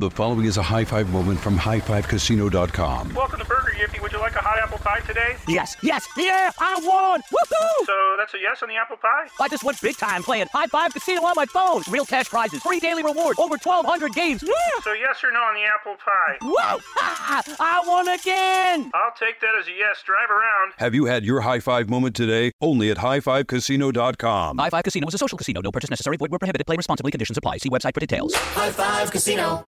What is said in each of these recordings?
The following is a high five moment from highfivecasino.com. Welcome to Burger Yippee. Would you like a hot apple pie today? Yes, yeah, I won! Woohoo! So that's a yes on the apple pie? I just went big time playing High Five Casino on my phone. Real cash prizes, free daily rewards, over 1,200 games. Yeah! So yes or no on the apple pie? Whoa! I won again! I'll take that as a yes. Drive around. Have you had your high five moment today? Only at highfivecasino.com. High Five Casino is a social casino. No purchase necessary. Void where prohibited. Play responsibly. Conditions apply. See website for details. High Five Casino.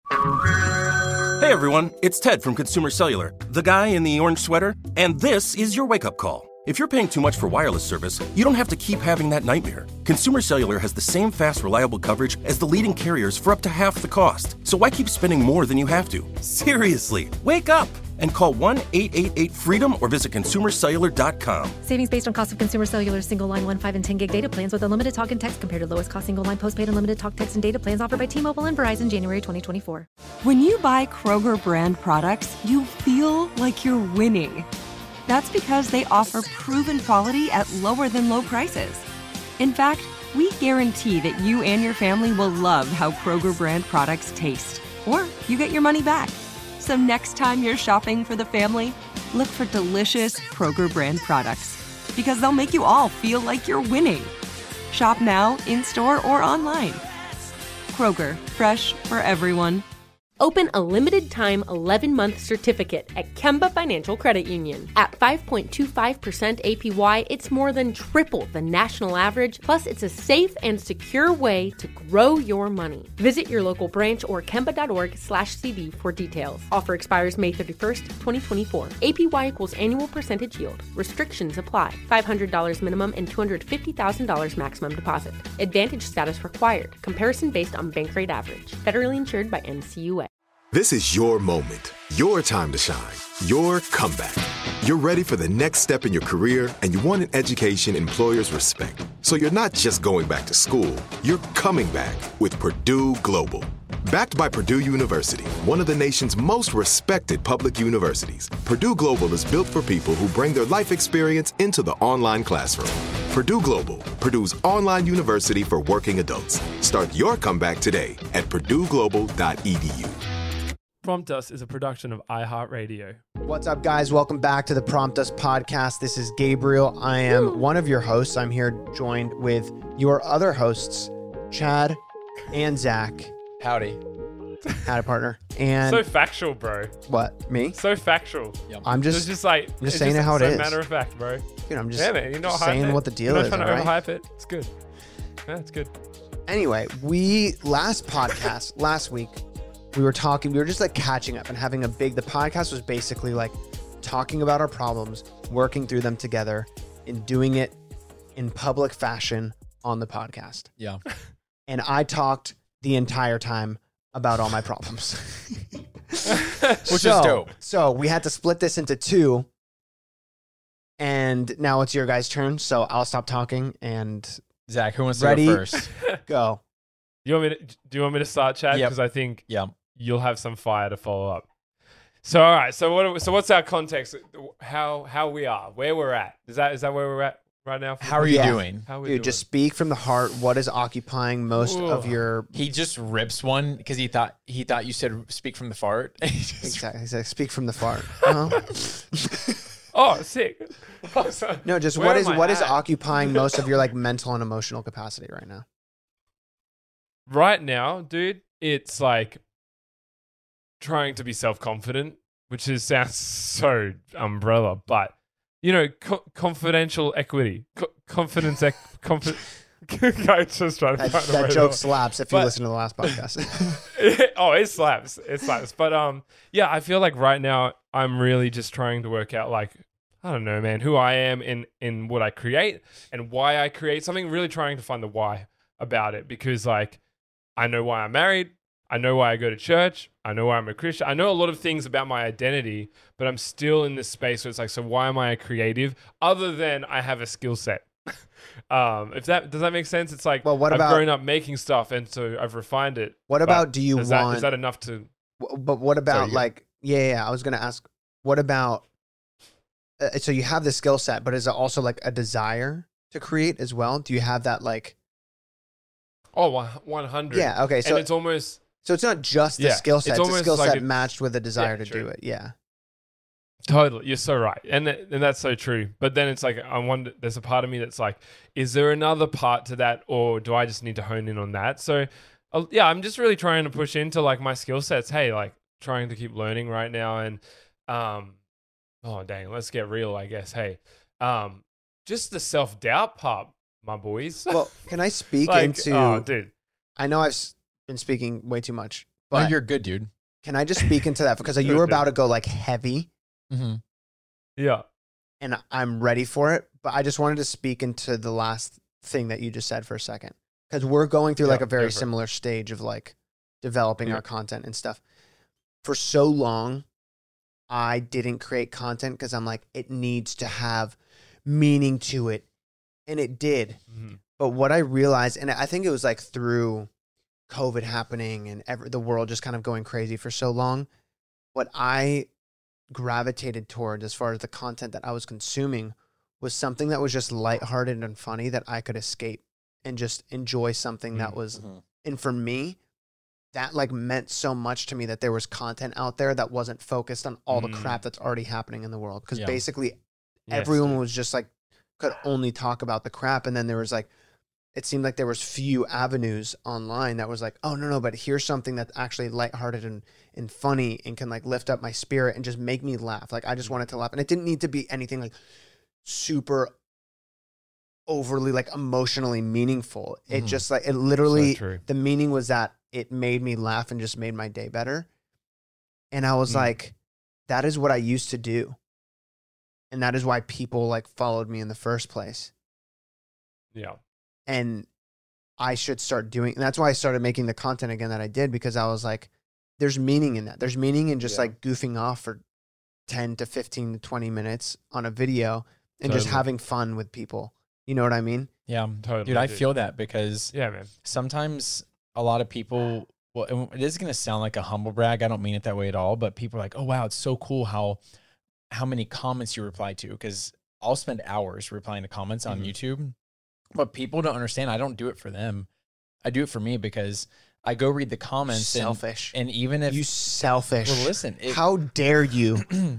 Hey everyone, it's Ted from Consumer Cellular, the guy in the orange sweater, and this is your wake-up call. If you're paying too much for wireless service, you don't have to keep having that nightmare. Consumer Cellular has the same fast, reliable coverage as the leading carriers for up to half the cost. So why keep spending more than you have to? Seriously, wake up and call 1-888-FREEDOM or visit consumercellular.com. Savings based on cost of Consumer Cellular single line 1, 5, and 10 gig data plans with unlimited talk and text compared to lowest cost single line postpaid unlimited talk, text, and data plans offered by T-Mobile and Verizon January 2024. When you buy Kroger brand products, you feel like you're winning. That's because they offer proven quality at lower than low prices. In fact, we guarantee that you and your family will love how Kroger brand products taste, or you get your money back. So next time you're shopping for the family, look for delicious Kroger brand products, because they'll make you all feel like you're winning. Shop now, in-store, or online. Kroger, fresh for everyone. Open a limited-time 11-month certificate at Kemba Financial Credit Union. At 5.25% APY, it's more than triple the national average, plus it's a safe and secure way to grow your money. Visit your local branch or kemba.org/cd for details. Offer expires May 31st, 2024. APY equals annual percentage yield. Restrictions apply. $500 minimum and $250,000 maximum deposit. Advantage status required. Comparison based on bank rate average. Federally insured by NCUA. This is your moment, your time to shine, your comeback. You're ready for the next step in your career, and you want an education employers respect. So you're not just going back to school, you're coming back with Purdue Global. Backed by Purdue University, one of the nation's most respected public universities, Purdue Global is built for people who bring their life experience into the online classroom. Purdue Global, Purdue's online university for working adults. Start your comeback today at purdueglobal.edu. Prompt Us is a production of iHeartRadio. What's up, guys? Welcome back to the Prompt Us podcast. This is Gabriel. I am one of your hosts. I'm here joined with your other hosts, Chad and Zach. Howdy. Howdy, partner. And So factual, bro. What? Me? So factual. Yep. I'm just saying it how it is. Matter of fact, bro. Dude, I'm just man, you're not saying what the deal is. You're not trying to right? overhype it. It's good. Yeah, it's good. Anyway, last week, we were just like catching up and having the podcast was basically like talking about our problems, working through them together, and doing it in public fashion on the podcast. Yeah. And I talked the entire time about all my problems. Which is dope. So we had to split this into two. And now it's your guys' turn. So I'll stop talking and Zach, who wants to ready, go first? Go. Do you want me to start, Chad? Yep. Because I think Yeah. you'll have some fire to follow up. So all right. So what's our context? How we are, where we're at? Is that where we're at right now? How are you doing? How are we Dude, doing? just speak from the heart. What is occupying most of your... He just rips one because he thought you said speak from the fart. Exactly. He said, speak from the fart. Oh, sick. No, just Where what am is I at? occupying most of your like mental and emotional capacity right now? Right now, dude, it's like trying to be self-confident, which sounds so umbrella, but you know, confidential equity, confidence, I just trying to find a way that to joke do it. slaps if you listen to the last podcast. Oh, it slaps. It slaps. But yeah, I feel like right now I'm really just trying to work out like, I don't know, man, who I am in what I create and why I create something, really trying to find the why about it. Because like, I know why I'm married. I know why I go to church. I know why I'm a Christian. I know a lot of things about my identity, but I'm still in this space where it's like, so why am I a creative other than I have a skill set? Does that make sense? It's like, well, I've grown up making stuff, and so I've refined it. What about is that enough to? But what about I was gonna ask, what about? So you have the skill set, but is it also like a desire to create as well? Do you have that like? Oh, 100. Yeah. Okay. So and it's almost So it's not just the Yeah, skill set. it's It's a almost skill like set a- matched with a desire to true. do it. Yeah. Totally, you're so right, and that's so true. But then it's like I wonder. There's a part of me that's like, is there another part to that, or do I just need to hone in on that? So, yeah, I'm just really trying to push into like my skill sets. Hey, like trying to keep learning right now, and oh dang, let's get real, I guess. Hey, just the self-doubt part, my boys. Well, can I speak Like, into? oh, dude. I know I've been speaking way too much, No, but you're good, dude. can I just speak into that because you Good, were dude. about to go like heavy, Mm-hmm. Yeah. and I'm ready for it. But I just wanted to speak into the last thing that you just said for a second because we're going through like Yeah, a go very for it. similar stage of like developing Yeah. our content and stuff. For so long, I didn't create content because I'm like, it needs to have meaning to it. And it did. Mm-hmm. But what I realized, and I think it was like through COVID happening and the world just kind of going crazy for so long, what I gravitated toward as far as the content that I was consuming was something that was just lighthearted and funny that I could escape and just enjoy something that was, and for me, that like meant so much to me that there was content out there that wasn't focused on all the crap that's already happening in the world. Because Yeah. basically Yes, everyone dude. was just like, could only talk about the crap. And then there was like, it seemed like there was few avenues online that was like, oh no, but here's something that's actually lighthearted and funny and can like lift up my spirit and just make me laugh. Like I just wanted to laugh. And it didn't need to be anything like super overly like emotionally meaningful. It just like, it literally, So true. the meaning was that it made me laugh and just made my day better. And I was like, that is what I used to do. And that is why people like followed me in the first place. Yeah. And I should start doing, and that's why I started making the content again that I did, because I was like, there's meaning in that. There's meaning in just like goofing off for 10 to 15 to 20 minutes on a video and just Totally. having fun with people. You know what I mean? Yeah, Totally, dude, I dude. feel that because Yeah, man. sometimes a lot of people, well, and it is going to sound like a humble brag. I don't mean it that way at all, but people are like, oh, wow, it's so cool how many comments you reply to, because I'll spend hours replying to comments on YouTube, but people don't understand. I don't do it for them. I do it for me because I go read the comments. Selfish. And even if You selfish. Well, listen, how dare you?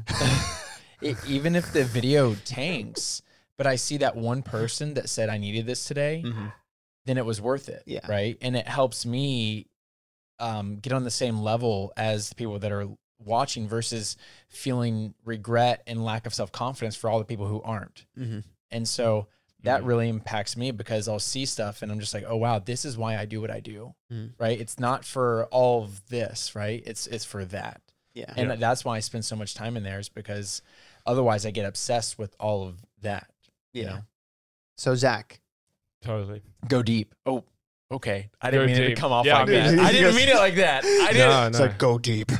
even if the video tanks, but I see that one person that said I needed this today, then it was worth it. Yeah. Right. And it helps me get on the same level as the people that are watching versus feeling regret and lack of self-confidence for all the people who aren't. And so that really impacts me because I'll see stuff and I'm just like, oh, wow, this is why I do what I do. Right. It's not for all of this, right? It's for that. Yeah. And that's why I spend so much time in there, is because otherwise I get obsessed with all of that. You know? So Zach, Totally. Go deep. Oh, okay. I Go didn't mean it deep. to come off Yeah, like I mean, that. I didn't mean it like that. I didn't. No, it's no. like go deep.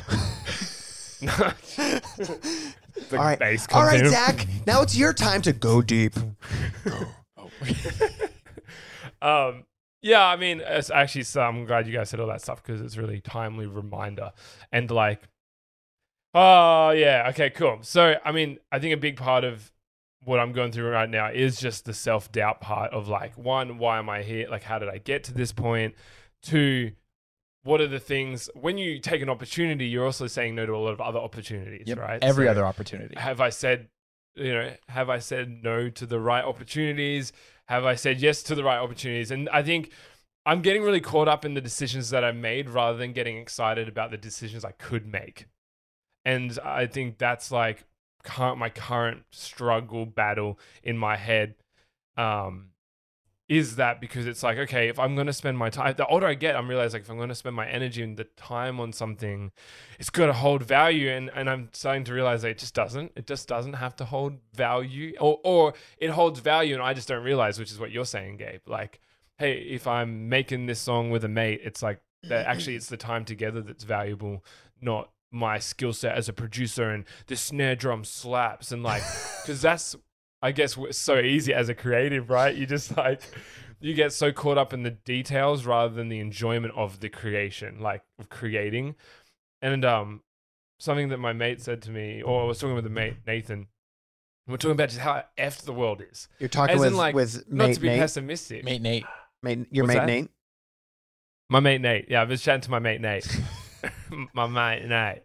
The All right. bass All comes right, in. Zach. Now it's your time to go deep. Yeah, I mean, it's actually, so I'm glad you guys said all that stuff because it's really timely reminder. And like, oh yeah, okay, cool. So, I mean, I think a big part of what I'm going through right now is just the self-doubt part of like, one, why am I here? Like, how did I get to this point? Two, what are the things, when you take an opportunity, you're also saying no to a lot of other opportunities, right? Every So other opportunity. have I said no to the right opportunities? Have I said yes to the right opportunities? And I think I'm getting really caught up in the decisions that I made rather than getting excited about the decisions I could make. And I think that's like my current struggle battle in my head. Is that because it's like, okay, if I'm going to spend my time, the older I get, I'm realizing like if I'm going to spend my energy and the time on something, it's got to hold value. And I'm starting to realize that it just doesn't have to hold value, or it holds value and I just don't realize, which is what you're saying, Gabe. Like, hey, if I'm making this song with a mate, it's like that actually it's the time together that's valuable, not my skill set as a producer and the snare drum slaps and like, because that's, I guess, so easy as a creative, right? You just like, you get so caught up in the details rather than the enjoyment of the creation, like of creating. And something that my mate said to me, or I was talking with a mate, Nathan, we're talking about just how effed the world is. You're talking As with in, like, with not mate to be Nate. pessimistic. Mate Nate. Your What's mate that? Nate. My mate Nate. Yeah, I've been chatting to my mate Nate. My mate Nate.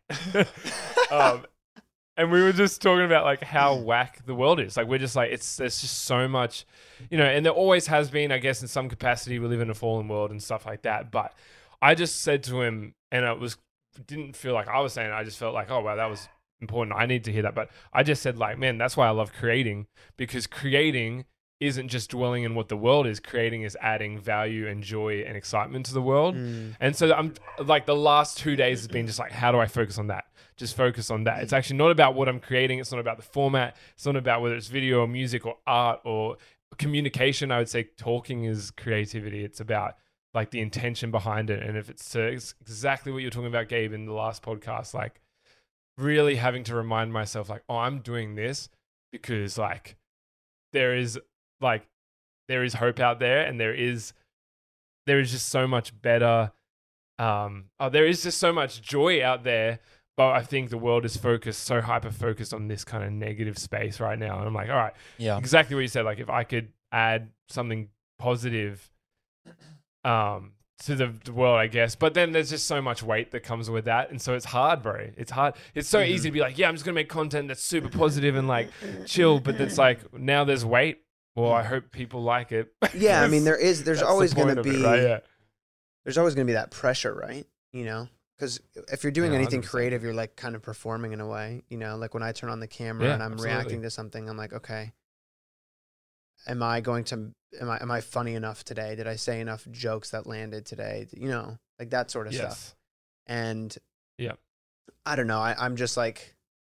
And we were just talking about like how whack the world is. Like we're just like there's just so much, and there always has been, I guess, in some capacity. We live in a fallen world and stuff like that. But I just said to him, and didn't feel like I was saying it. I just felt like, oh wow, that was important. I need to hear that. But I just said like, man, that's why I love creating, because creating isn't just dwelling in what the world is. Creating is adding value and joy and excitement to the world. And so I'm like, the last 2 days has been just like, how do I focus on that? Just focus on that. It's actually not about what I'm creating. It's not about the format. It's not about whether it's video or music or art or communication. I would say talking is creativity. It's about like the intention behind it. And if it's exactly what you're talking about, Gabe, in the last podcast, like really having to remind myself like, oh, I'm doing this because like there is hope out there, and there is just so much better. There is just so much joy out there. But I think the world is so hyper-focused on this kind of negative space right now. And I'm like, all right, exactly what you said. Like if I could add something positive to the world, I guess. But then there's just so much weight that comes with that. And so it's hard, bro. It's hard. It's so easy to be like, yeah, I'm just going to make content that's super positive and like chill. But it's like, now there's weight. Well, I hope people like it. Yeah, I mean, there's always going to be, right? Yeah. There's always going to be that pressure, right? Because if you're doing anything 100%. creative, you're like kind of performing in a way, like when I turn on the camera and I'm reacting to something, I'm like, okay, am I funny enough today? Did I say enough jokes that landed today? Like that sort of stuff. And I don't know. I'm just like,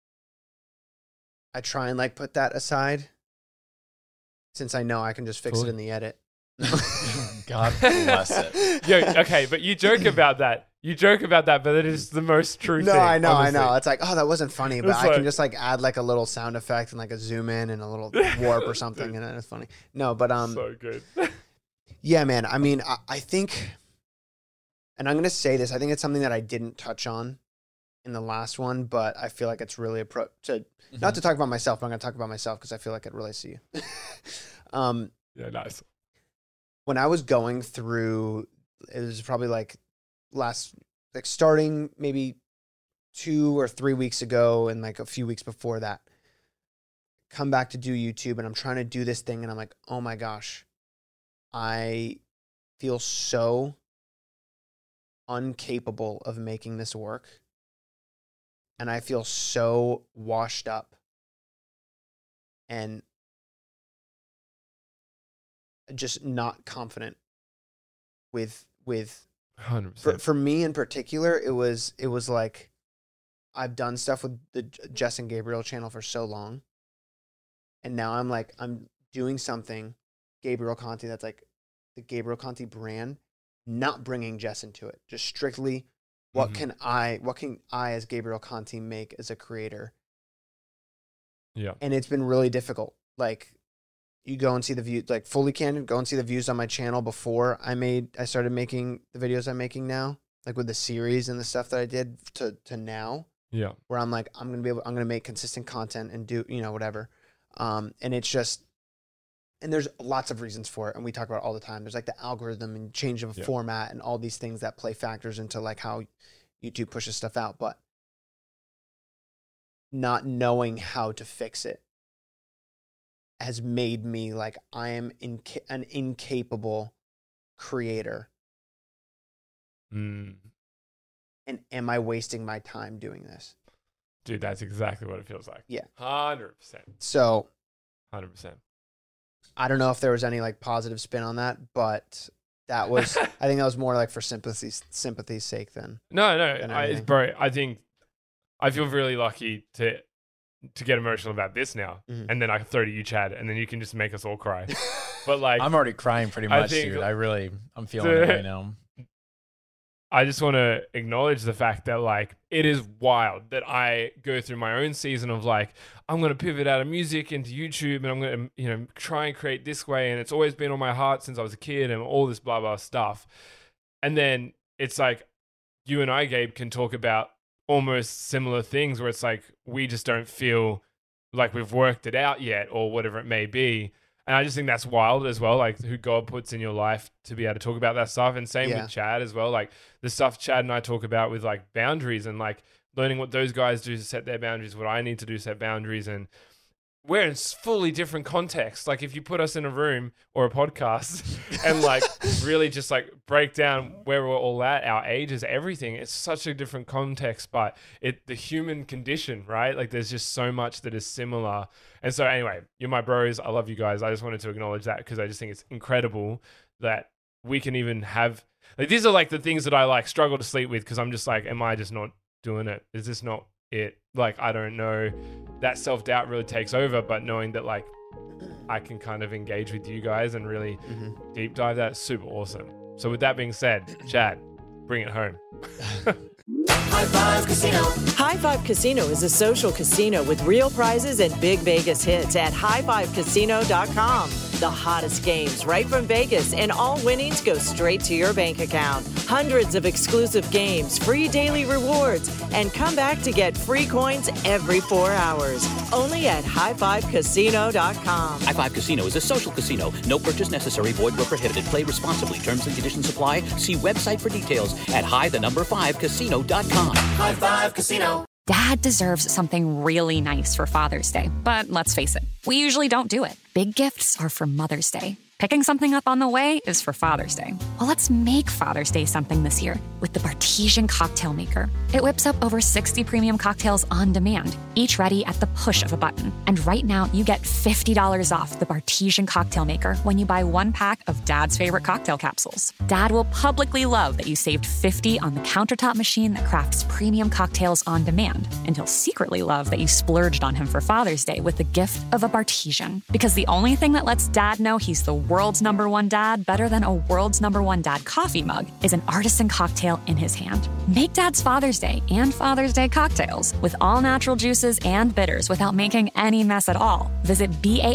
I try and like put that aside since I know I can just fix it in the edit. God bless it. Yeah, okay, but you joke about that. But it is the most true thing. I know. honestly. It's like, oh, that wasn't funny, but I can just like add like a little sound effect and like a zoom in and a little warp or something, and then it's funny. No, but so good. Yeah, man. I mean, I think, and I'm gonna say this, I think it's something that I didn't touch on in the last one, but I feel like it's really not to talk about myself, but I'm gonna talk about myself because I feel like it relates to you. Yeah, nice. When I was going through, it was probably like starting maybe 2 or 3 weeks ago and like a few weeks before that, come back to do YouTube, and I'm trying to do this thing and I'm like, oh my gosh, I feel so incapable of making this work. And I feel so washed up and just not confident with 100%. For me in particular, it was like I've done stuff with the Jess and Gabriel channel for so long, and now I'm doing something Gabriel Conti that's like the Gabriel Conti brand, not bringing Jess into it, just strictly what can I as Gabriel Conti make as a creator. Yeah. And it's been really difficult. Like, you go and see the view, like fully candid, go and see the views on my channel before I started making the videos I'm making now, like with the series and the stuff that I did to now. Yeah. Where I'm like, I'm going to make consistent content and do, whatever. And it's just, and there's lots of reasons for it. And we talk about it all the time. There's like the algorithm and change of format and all these things that play factors into like how YouTube pushes stuff out, but not knowing how to fix it has made me like I am an incapable creator. And am I wasting my time doing this? Dude, that's exactly what it feels like. Yeah. 100%. So 100%. I don't know if there was any like positive spin on that, but that was, I think that was more like for sympathy's sake than. No, bro, I think I feel really lucky to get emotional about this now, and then I can throw to you, Chad, and then you can just make us all cry. But like, I'm already crying pretty much, dude. I'm feeling it right now. I just want to acknowledge the fact that like it is wild that I go through my own season of like, I'm going to pivot out of music into YouTube, and I'm going to try and create this way, and it's always been on my heart since I was a kid, and all this blah blah stuff. And then it's like you and I, Gabe, can talk about almost similar things where it's like we just don't feel like we've worked it out yet or whatever it may be. And I just think that's wild as well, like who God puts in your life to be able to talk about that stuff. And same with Chad as well, like the stuff Chad and I talk about with like boundaries and like learning what those guys do to set their boundaries, what I need to do to set boundaries. And we're in fully different contexts. Like if you put us in a room or a podcast and like really just like break down where we're all at, our ages, everything, it's such a different context, but the human condition, right? Like there's just so much that is similar. And so anyway, you're my bros. I love you guys. I just wanted to acknowledge that because I just think it's incredible that we can even have, like, these are like the things that I like struggle to sleep with because I'm just like, am I just not doing it? Is this not it? Like, I don't know. That self-doubt really takes over, but knowing that like I can kind of engage with you guys and really deep dive, that's super awesome. So with that being said, Chad, bring it home. High Five Casino. High Five Casino is a social casino with real prizes and big Vegas hits at highfivecasino.com. The hottest games right from Vegas, and all winnings go straight to your bank account. Hundreds of exclusive games, free daily rewards, and come back to get free coins every 4 hours. Only at highfivecasino.com. High Five Casino is a social casino. No purchase necessary. Void where prohibited. Play responsibly. Terms and conditions apply. See website for details at high5casino.com. High Five Casino. Dad deserves something really nice for Father's Day, but let's face it, we usually don't do it. Big gifts are for Mother's Day. Picking something up on the way is for Father's Day. Well, let's make Father's Day something this year with the Bartesian Cocktail Maker. It whips up over 60 premium cocktails on demand, each ready at the push of a button. And right now, you get $50 off the Bartesian Cocktail Maker when you buy 1 pack of Dad's favorite cocktail capsules. Dad will publicly love that you saved $50 on the countertop machine that crafts premium cocktails on demand. And he'll secretly love that you splurged on him for Father's Day with the gift of a Bartesian. Because the only thing that lets Dad know he's the world's #1 dad better than a world's #1 dad coffee mug is an artisan cocktail in his hand. Make Dad's Father's Day and Father's Day cocktails with all natural juices and bitters without making any mess at all. Visit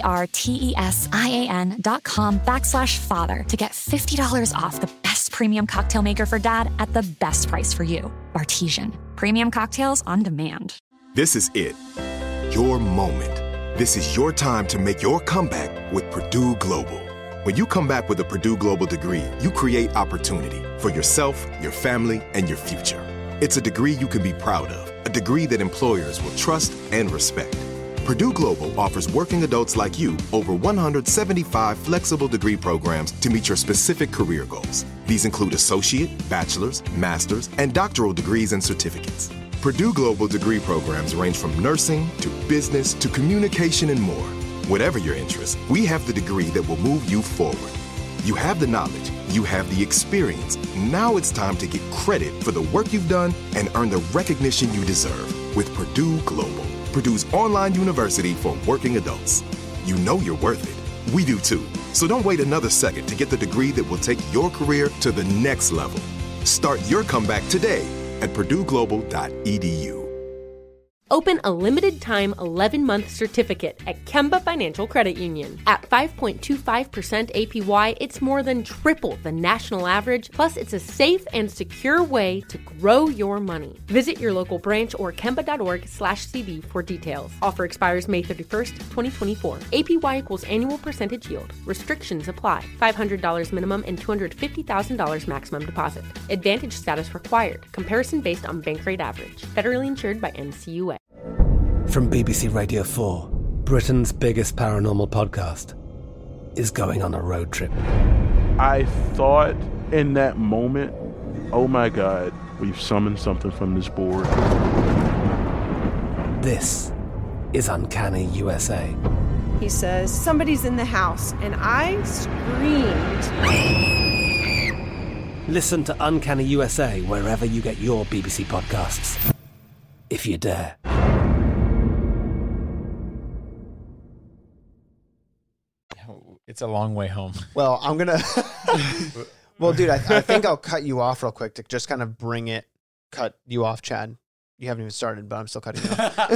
BARTESIAN.com/father to get $50 off the best premium cocktail maker for Dad at the best price for you. Bartesian. Premium cocktails on demand. This is it. Your moment. This is your time to make your comeback with Purdue Global. When you come back with a Purdue Global degree, you create opportunity for yourself, your family, and your future. It's a degree you can be proud of, a degree that employers will trust and respect. Purdue Global offers working adults like you over 175 flexible degree programs to meet your specific career goals. These include associate, bachelor's, master's, and doctoral degrees and certificates. Purdue Global degree programs range from nursing to business to communication and more. Whatever your interest, we have the degree that will move you forward. You have the knowledge, you have the experience. Now it's time to get credit for the work you've done and earn the recognition you deserve with Purdue Global, Purdue's online university for working adults. You know you're worth it. We do too. So don't wait another second to get the degree that will take your career to the next level. Start your comeback today at purdueglobal.edu. Open a limited-time 11-month certificate at Kemba Financial Credit Union. At 5.25% APY, it's more than triple the national average, plus it's a safe and secure way to grow your money. Visit your local branch or kemba.org/cb for details. Offer expires May 31st, 2024. APY equals annual percentage yield. Restrictions apply. $500 minimum and $250,000 maximum deposit. Advantage status required. Comparison based on bank rate average. Federally insured by NCUA. From BBC Radio 4, Britain's biggest paranormal podcast is going on a road trip. I thought in that moment, oh my God, we've summoned something from this board. This is Uncanny USA. He says, somebody's in the house, and I screamed. Listen to Uncanny USA wherever you get your BBC podcasts, if you dare. It's a long way home. Well, I'm going to... Well, dude, I think I'll cut you off real quick to just kind of cut you off, Chad. You haven't even started, but I'm still cutting you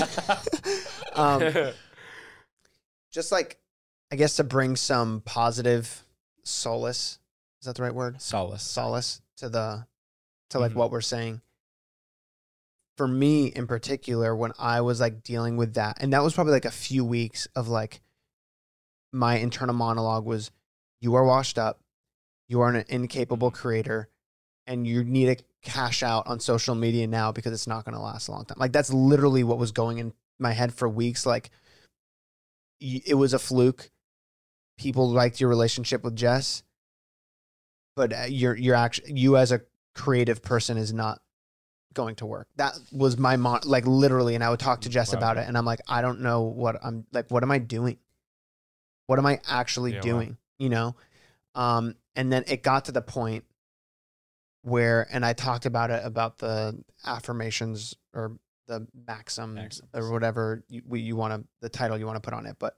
off. Just like, I guess to bring some positive solace. Is that the right word? Solace. Solace to like what we're saying. For me in particular, when I was like dealing with that, and that was probably like a few weeks of like my internal monologue was, you are washed up, you are an incapable creator, and you need to cash out on social media now because it's not going to last a long time. Like, that's literally what was going in my head for weeks. Like, it was a fluke. People liked your relationship with Jess, but you as a creative person is not going to work. That was my like, literally. And I would talk to Jess about it, and I'm like, I don't know what I'm like. What am I doing? What am I actually doing? You know? And then it got to the point where, and I talked about it, about the affirmations or the maxims or whatever you want to, the title you want to put on it. But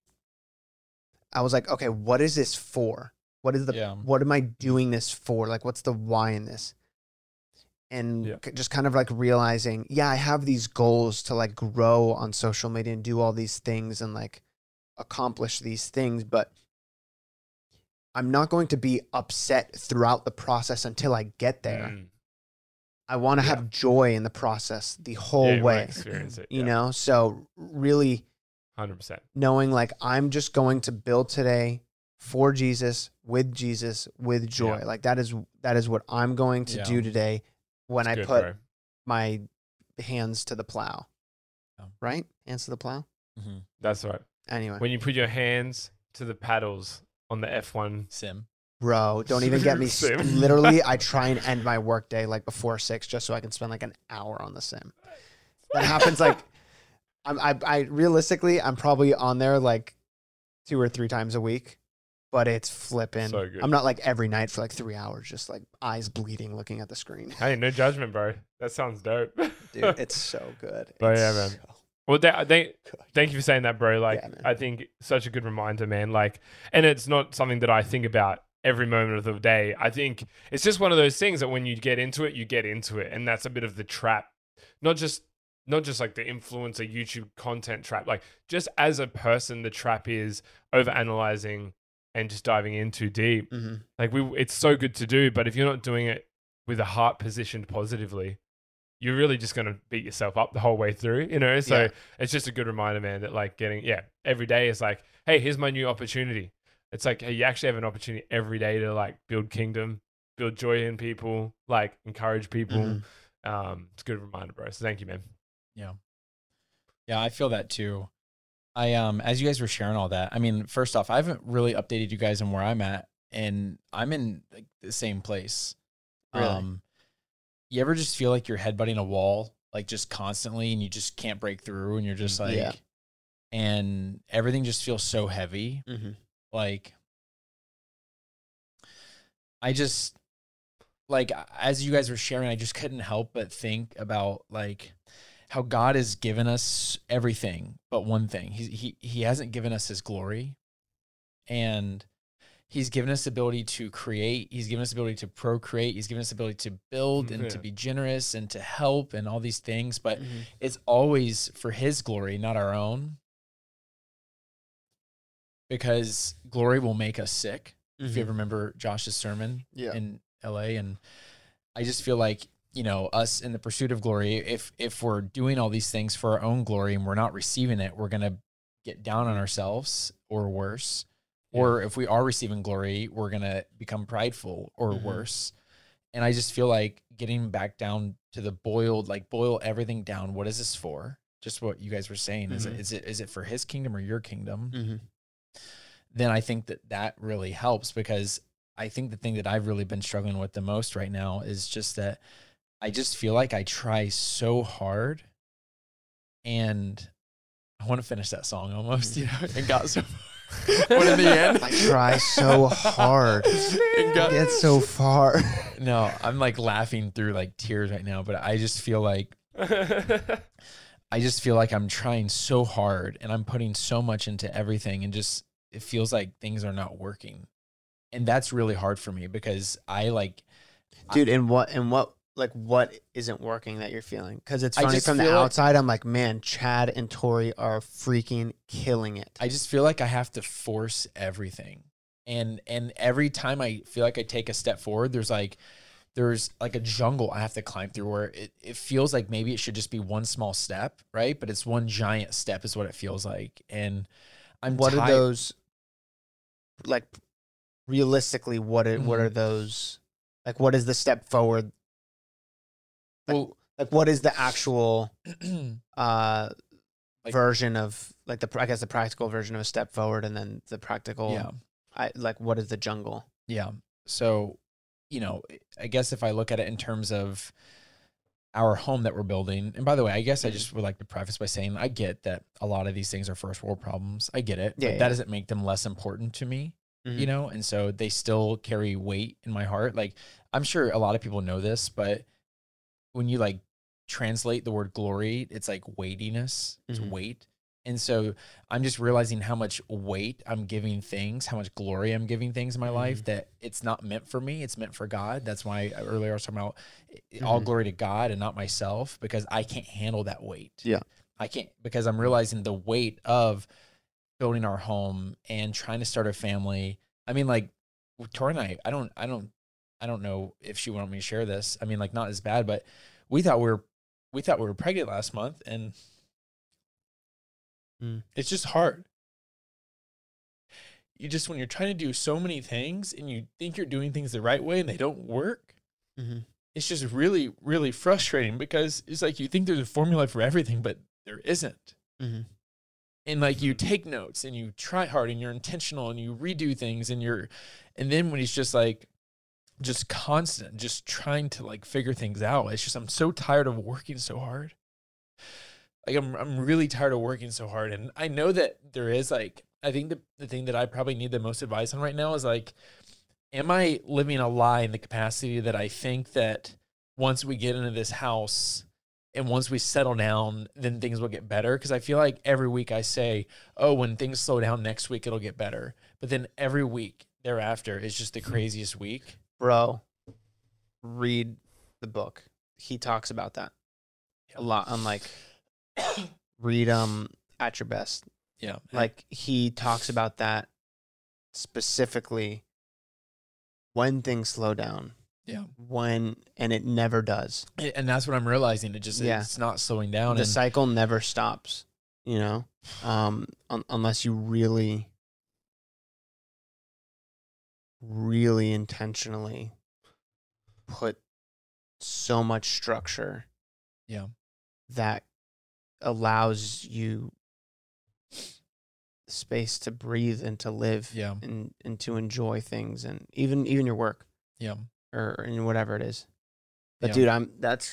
I was like, okay, what is this for? What is what am I doing this for? Like, what's the why in this? And just kind of like realizing, I have these goals to like grow on social media and do all these things and like accomplish these things, but I'm not going to be upset throughout the process until I get there. I want to have joy in the process the whole way. Experience it, you know? So really 100% knowing like, I'm just going to build today for Jesus, with joy. Like that is what I'm going to do today when I put my hands to the plow. Right? Hands to the plow? Mm-hmm. That's right. Anyway. When you put your hands to the paddles on the F1 sim. Bro, don't even get me. Literally, I try and end my workday like before 6 just so I can spend like an hour on the sim. That happens like, I realistically, I'm probably on there like 2 or 3 times a week, but it's flipping. So good. I'm not like every night for like 3 hours, just like eyes bleeding looking at the screen. Hey, no judgment, bro. That sounds dope. Dude, it's so good. But yeah, man. Well, thank you for saying that, bro. Like, I think such a good reminder, man. Like, and it's not something that I think about every moment of the day. I think it's just one of those things that when you get into it, you get into it. And that's a bit of the trap. Not just like the influencer YouTube content trap. Like, just as a person, the trap is overanalyzing and just diving in too deep. Mm-hmm. Like, it's so good to do, but if you're not doing it with a heart positioned positively, you're really just going to beat yourself up the whole way through, you know? So it's just a good reminder, man, that like every day is like, hey, here's my new opportunity. It's like, hey, you actually have an opportunity every day to like build kingdom, build joy in people, like encourage people. Mm-hmm. It's a good reminder, bro. So thank you, man. Yeah. Yeah, I feel that too. As you guys were sharing all that, I mean, first off, I haven't really updated you guys on where I'm at, and I'm in like the same place. Really? You ever just feel like you're headbutting a wall, like just constantly, and you just can't break through, and you're just like, and everything just feels so heavy. Mm-hmm. Like, I just, like, as you guys were sharing, I just couldn't help but think about like how God has given us everything but one thing. He hasn't given us his glory, and he's given us the ability to create. He's given us the ability to procreate. He's given us the ability to build and to be generous and to help and all these things. But it's always for his glory, not our own. Because glory will make us sick. If you ever remember Josh's sermon in LA. And I just feel like, you know, us in the pursuit of glory, if we're doing all these things for our own glory and we're not receiving it, we're going to get down on ourselves or worse. Or if we are receiving glory, we're going to become prideful or worse. And I just feel like getting back down to the boil everything down. What is this for? Just what you guys were saying. Is it for his kingdom or your kingdom? Then I think that really helps, because I think the thing that I've really been struggling with the most right now is just that I just feel like I try so hard, and I want to finish that song almost, you know, and got so but in the end, I try so hard and get so far. No, I'm like laughing through like tears right now, but I just feel like I'm trying so hard and I'm putting so much into everything, and just it feels like things are not working. And that's really hard for me, because what isn't working that you're feeling? Because it's funny, from the outside, I'm like, man, Chad and Tori are freaking killing it. I just feel like I have to force everything. And every time I feel like I take a step forward, there's like a jungle I have to climb through, where it feels like maybe it should just be one small step, right? But it's one giant step is what it feels like. And what are those like realistically, what are those, like, what is the step forward? Like, what is the actual version of, like, I guess the practical version of a step forward, and then the practical, what is the jungle? Yeah. So, you know, I guess if I look at it in terms of our home that we're building, and by the way, I guess I just would like to preface by saying I get that a lot of these things are first world problems. I get it. But that doesn't make them less important to me, you know? And so they still carry weight in my heart. Like, I'm sure a lot of people know this, but when you like translate the word glory, it's like weightiness, it's weight. And so I'm just realizing how much weight I'm giving things, how much glory I'm giving things in my life, that it's not meant for me. It's meant for God. That's why earlier I was talking about all glory to God and not myself, because I can't handle that weight. Yeah. I can't, because I'm realizing the weight of building our home and trying to start a family. I mean, like, Tori and I don't know if she wanted me to share this. I mean, like, not as bad, but we thought we were pregnant last month, and it's just hard. When you're trying to do so many things and you think you're doing things the right way and they don't work, it's just really, really frustrating, because it's like you think there's a formula for everything, but there isn't. And like, you take notes and you try hard and you're intentional and you redo things, and then when it's just like, just constant, just trying to like figure things out, it's just, I'm so tired of working so hard. Like, I'm really tired of working so hard. And I know that there is, like, I think the thing that I probably need the most advice on right now is, like, am I living a lie in the capacity that I think that once we get into this house and once we settle down, then things will get better? Because I feel like every week I say, oh, when things slow down next week, it'll get better. But then every week thereafter is just the craziest week. Bro, read the book. He talks about that a lot. I'm like, read At Your Best. Yeah. Like, he talks about that specifically when things slow down. Yeah. And it never does. And that's what I'm realizing. It's not slowing down. The cycle never stops, you know, unless you really, really intentionally put so much structure. Yeah. That allows you space to breathe and to live, and to enjoy things, and even your work, or in whatever it is. But dude, that's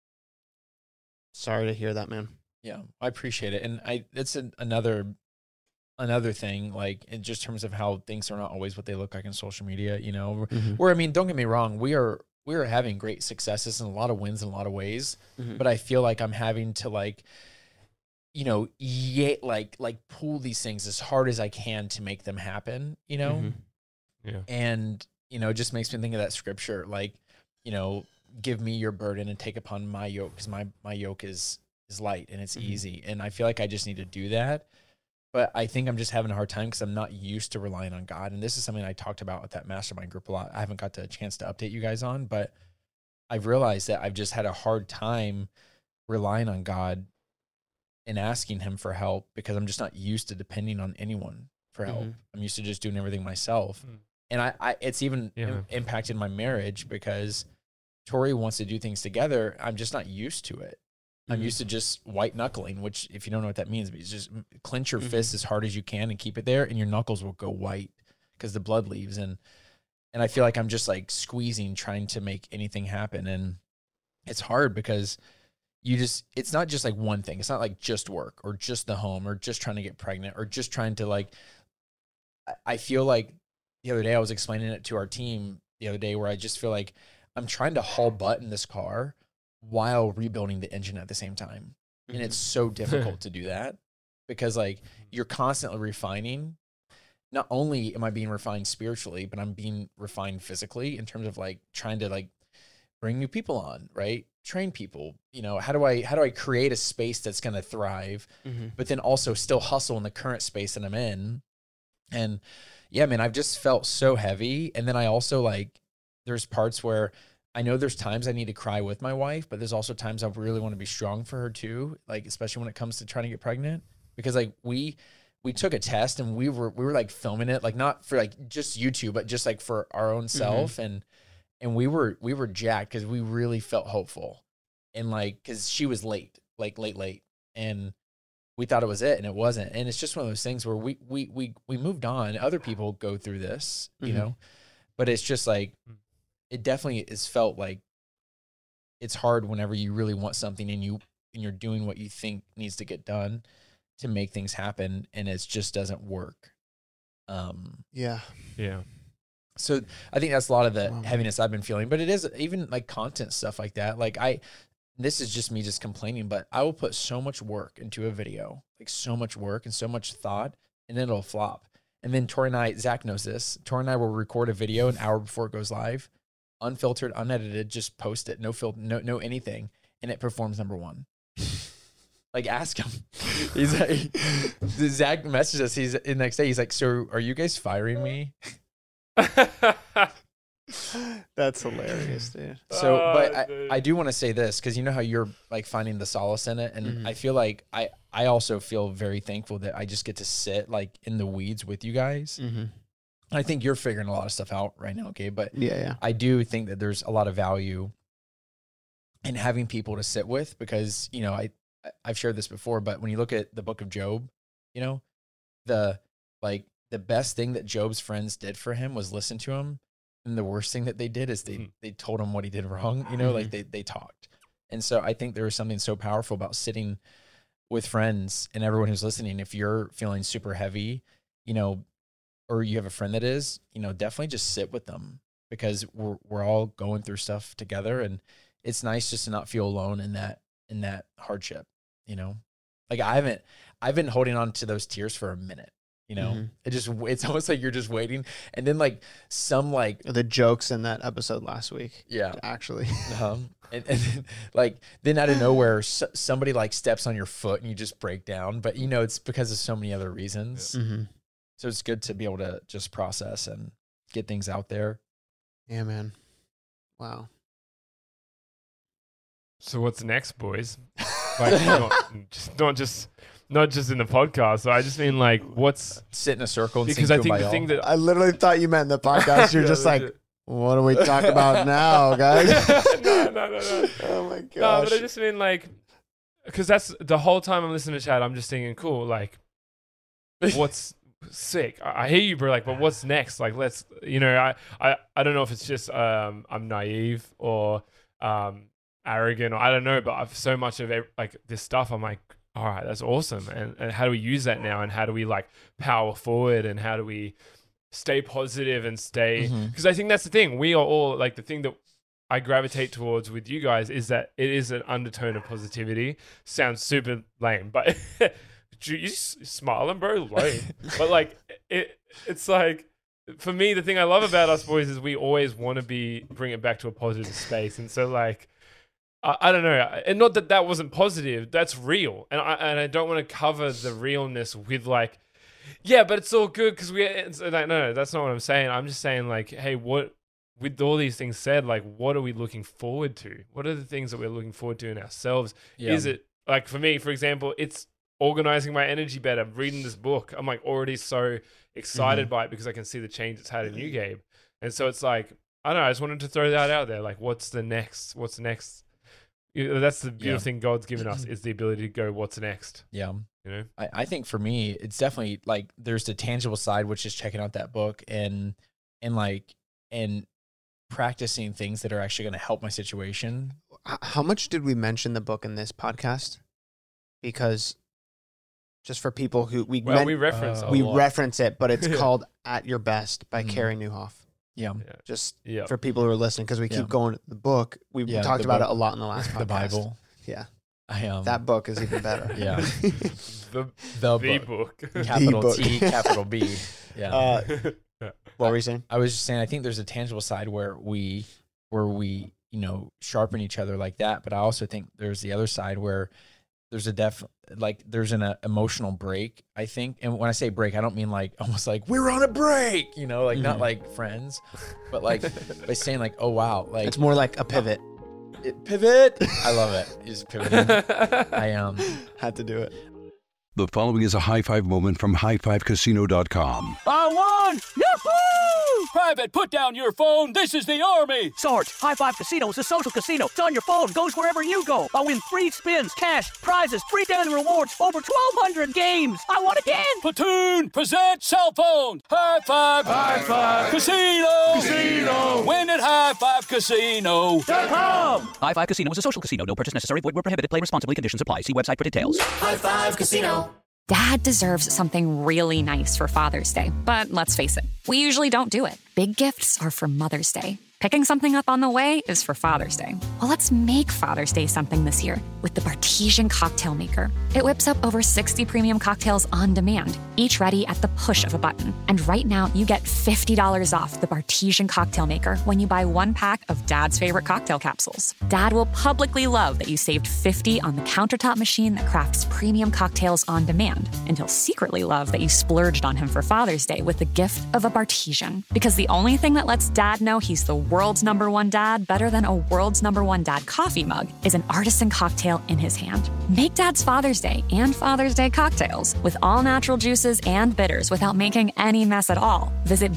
sorry to hear that, man. Yeah, I appreciate it, and it's another thing, like, in just terms of how things are not always what they look like in social media, you know. Where, I mean, don't get me wrong, we are having great successes and a lot of wins in a lot of ways, but I feel like I'm having to, like, you know, like pull these things as hard as I can to make them happen, you know? Yeah. And, you know, it just makes me think of that scripture, like, you know, give me your burden and take upon my yoke, because my yoke is light and it's easy. And I feel like I just need to do that. But I think I'm just having a hard time because I'm not used to relying on God. And this is something I talked about with that mastermind group a lot. I haven't got a chance to update you guys on, but I've realized that I've just had a hard time relying on God and asking him for help, because I'm just not used to depending on anyone for help. I'm used to just doing everything myself. And I it's even impacted my marriage, because Tori wants to do things together. I'm just not used to it. I'm used to just white knuckling, which, if you don't know what that means, it's just clench your fist as hard as you can and keep it there, and your knuckles will go white because the blood leaves. And I feel like I'm just like squeezing, trying to make anything happen. And it's hard because it's not just like one thing. It's not like just work or just the home or just trying to get pregnant or just trying to, like, I feel like the other day I was explaining it to our team the other day, where I just feel like I'm trying to haul butt in this car while rebuilding the engine at the same time. And it's so difficult to do that, because, like, you're constantly refining. Not only am I being refined spiritually, but I'm being refined physically, in terms of, like, trying to, like, bring new people on, right? Train people, you know, how do I create a space that's going to thrive, but then also still hustle in the current space that I'm in. And yeah, man, I've just felt so heavy. And then I also, like, there's parts where I know there's times I need to cry with my wife, but there's also times I really want to be strong for her too. Like, especially when it comes to trying to get pregnant, because, like, we we took a test and we were like filming it, like not for like just YouTube, but just like for our own self. And we were jacked because we really felt hopeful. And like, cause she was late, like late. And we thought it was it and it wasn't. And it's just one of those things where we moved on. Other people go through this, you know, but it's just like, it definitely is felt like it's hard whenever you really want something and you're doing what you think needs to get done to make things happen. And it just doesn't work. Yeah. So I think that's a lot of the heaviness I've been feeling, but it is even like content stuff like that. Like this is just me just complaining, but I will put so much work into a video, like so much work and so much thought, and then it'll flop. And then Tori and I, Zach knows this, Tori and I will record a video an hour before it goes live, unfiltered, unedited, just post it, no filter, no anything, and it performs number 1. Like, ask him. He's like, Zach messaged us. He's the next day. He's like, "So, are you guys firing me?" That's hilarious, dude. So, but I do want to say this because you know how you're like finding the solace in it, and I feel like I also feel very thankful that I just get to sit like in the weeds with you guys. I think you're figuring a lot of stuff out right now, Gabe. But I do think that there's a lot of value in having people to sit with because you know I've shared this before, but when you look at the book of Job, you know the best thing that Job's friends did for him was listen to him. And the worst thing that they did is they told him what he did wrong, you know, like they talked. And so I think there was something so powerful about sitting with friends and everyone who's listening. If you're feeling super heavy, you know, or you have a friend that is, you know, definitely just sit with them because we're all going through stuff together. And it's nice just to not feel alone in that hardship, you know, like I've been holding on to those tears for a minute. You know, it's almost like you're just waiting. And then like some like the jokes in that episode last week. Yeah, actually. And then, like then out of nowhere, somebody like steps on your foot and you just break down. But you know, it's because of so many other reasons. So it's good to be able to just process and get things out there. Yeah, man. Wow. So what's next, boys? Like, not just in the podcast. So I just mean like, what's sit in a circle? And because I think the thing that I literally thought you meant in the podcast. You're just like, what do we talk about now, guys? No. Oh my gosh. No, but I just mean like, because that's the whole time I'm listening to Chad. I'm just thinking, cool. Like, what's sick? I hear you, bro. Like, but what's next? Like, let's, you know, I don't know if it's just I'm naive or arrogant or I don't know, but I've so much of like this stuff. I'm like, all right, that's awesome. And how do we use that now? And how do we like power forward? And how do we stay positive and stay? Because I think that's the thing. We are all like the thing that I gravitate towards with you guys is that it is an undertone of positivity. Sounds super lame, but you smiling, bro, lame. But like it's like for me, the thing I love about us boys is we always want to bring it back to a positive space. And so like. I don't know, and not that that wasn't positive. That's real, and I don't want to cover the realness with like, yeah, but it's all good because like, no, that's not what I'm saying. I'm just saying like, hey, what with all these things said, like, what are we looking forward to? What are the things that we're looking forward to in ourselves? Yeah. Is it like for me, for example, it's organizing my energy better, reading this book. I'm like already so excited by it because I can see the change it's had in you, Gabe, and so it's like I don't know. I just wanted to throw that out there. Like, what's the next? What's next? That's the beautiful thing God's given us is the ability to go, what's next? Yeah. You know, I think for me, it's definitely like there's the tangible side, which is checking out that book and practicing things that are actually going to help my situation. How much did we mention the book in this podcast? Because just for people who we reference it, but it's called At Your Best by Carey Nieuwhof. Yeah. Just for people who are listening, because we keep going to the book. We talked about it a lot in the last podcast. The Bible. Yeah. That book is even better. Yeah. the book. Capital the book. T, capital B. Yeah. What were you saying? I was just saying, I think there's a tangible side where we, you know, sharpen each other like that. But I also think there's the other side where there's there's an emotional break, I think. And when I say break, I don't mean like almost like we're on a break, you know, like not like friends, but like by saying like, oh wow, like it's more like a pivot. Pivot. I love it. Just pivoting. I had to do it. The following is a high five moment from highfivecasino.com. I won! Yahoo! Private, put down your phone. This is the Army. Sarge, High Five Casino is a social casino. It's on your phone. Goes wherever you go. I win free spins, cash, prizes, free daily rewards, over 1,200 games. I won again. Platoon, present cell phone. High Five. High Five. Casino. Casino. Win at highfivecasino.com. High Five Casino is a social casino. No purchase necessary. Void where prohibited. Play responsibly. Conditions apply. See website for details. High Five Casino. Dad deserves something really nice for Father's Day, but let's face it, we usually don't do it. Big gifts are for Mother's Day. Picking something up on the way is for Father's Day. Well, let's make Father's Day something this year with the Bartesian Cocktail Maker. It whips up over 60 premium cocktails on demand, each ready at the push of a button. And right now, you get $50 off the Bartesian Cocktail Maker when you buy one pack of Dad's favorite cocktail capsules. Dad will publicly love that you saved $50 on the countertop machine that crafts premium cocktails on demand. And he'll secretly love that you splurged on him for Father's Day with the gift of a Bartesian. Because the only thing that lets Dad know he's the world's #1 dad better than a world's #1 dad coffee mug is an artisan cocktail in his hand. Make Dad's Father's Day and Father's Day cocktails with all natural juices and bitters without making any mess at all. Visit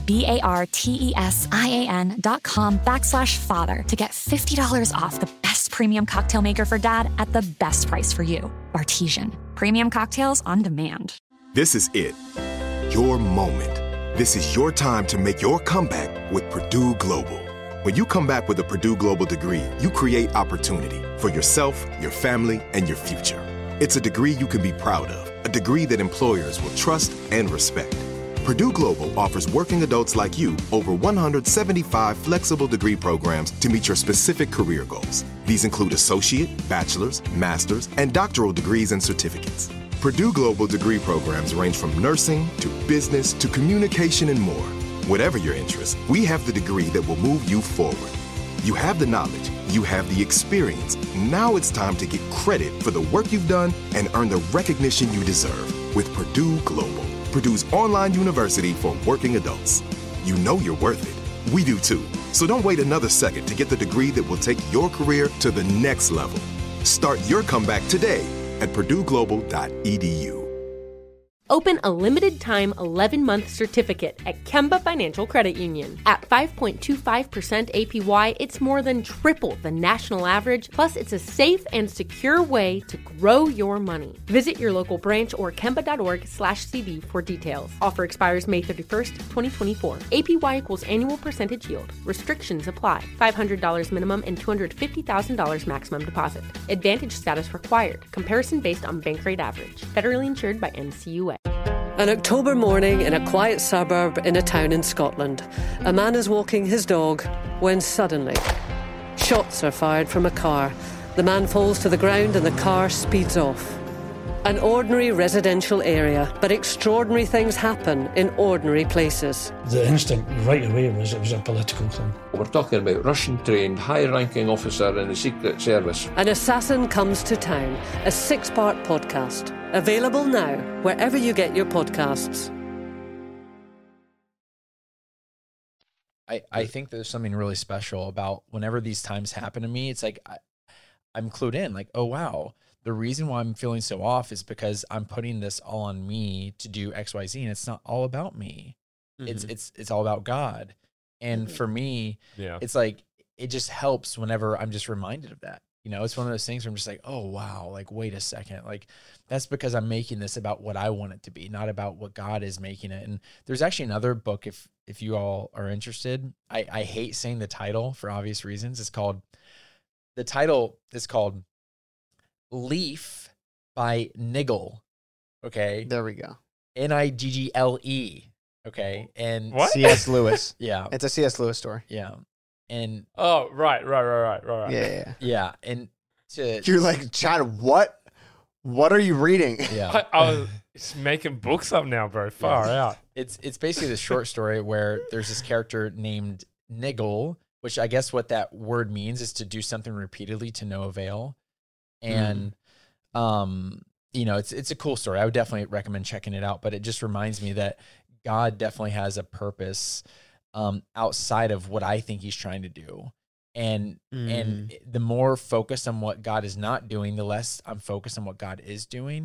BARTESIAN.com/father to get $50 off the best premium cocktail maker for Dad at the best price for you. Bartesian. Premium cocktails on demand. This is it. Your moment. This is your time to make your comeback with Purdue Global. When you come back with a Purdue Global degree, you create opportunity for yourself, your family, and your future. It's a degree you can be proud of, a degree that employers will trust and respect. Purdue Global offers working adults like you over 175 flexible degree programs to meet your specific career goals. These include associate, bachelor's, master's, and doctoral degrees and certificates. Purdue Global degree programs range from nursing to business to communication and more. Whatever your interest, we have the degree that will move you forward. You have the knowledge, you have the experience. Now it's time to get credit for the work you've done and earn the recognition you deserve with Purdue Global, Purdue's online university for working adults. You know you're worth it. We do too. So don't wait another second to get the degree that will take your career to the next level. Start your comeback today at purdueglobal.edu. Open a limited-time 11-month certificate at Kemba Financial Credit Union. At 5.25% APY, it's more than triple the national average, plus it's a safe and secure way to grow your money. Visit your local branch or kemba.org/cb for details. Offer expires May 31st, 2024. APY equals annual percentage yield. Restrictions apply. $500 minimum and $250,000 maximum deposit. Advantage status required. Comparison based on bank rate average. Federally insured by NCUA. An October morning in a quiet suburb in a town in Scotland. A man is walking his dog when suddenly shots are fired from a car. The man falls to the ground and the car speeds off. An ordinary residential area, but extraordinary things happen in ordinary places. The instinct right away was it was a political thing. We're talking about Russian-trained, high-ranking officer in the Secret Service. An Assassin Comes to Town, a 6-part podcast. Available now, wherever you get your podcasts. I think there's something really special about whenever these times happen to me. It's like I'm clued in, like, oh, wow. The reason why I'm feeling so off is because I'm putting this all on me to do X, Y, Z, and it's not all about me. Mm-hmm. It's all about God. And for me, it's like, it just helps whenever I'm just reminded of that. You know, it's one of those things where I'm just like, oh, wow, like, wait a second. Like, that's because I'm making this about what I want it to be, not about what God is making it. And there's actually another book, if you all are interested. I hate saying the title for obvious reasons. The title is called Leaf by Niggle. Okay. There we go. Niggle. Okay. And what? C.S. Lewis. Yeah. It's a C.S. Lewis story. Yeah. And right. Yeah. And you're like, Chad, what are you reading? Yeah. I was making books up now, bro. Far out. It's basically this short story where there's this character named Niggle, which I guess what that word means is to do something repeatedly to no avail. And you know, it's a cool story. I would definitely recommend checking it out, but it just reminds me that God definitely has a purpose outside of what I think he's trying to do. And the more focused on what God is not doing, the less I'm focused on what God is doing.